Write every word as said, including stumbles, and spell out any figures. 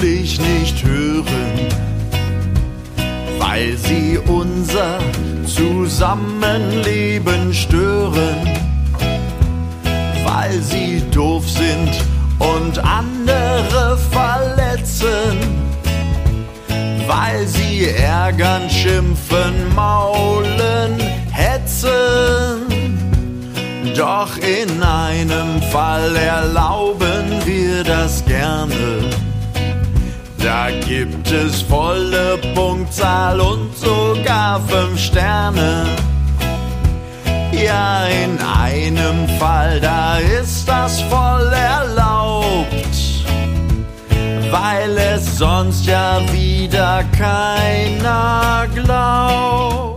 plötzlich nicht hören, weil sie unser Zusammenleben stören, weil sie doof sind und andere verletzen, weil sie ärgern, schimpfen, maulen, hetzen. Doch in einem Fall erlauben wir das gerne. Da gibt es volle Punktzahl und sogar fünf Sterne. Ja, in einem Fall, da ist das voll erlaubt, weil es sonst ja wieder keiner glaubt.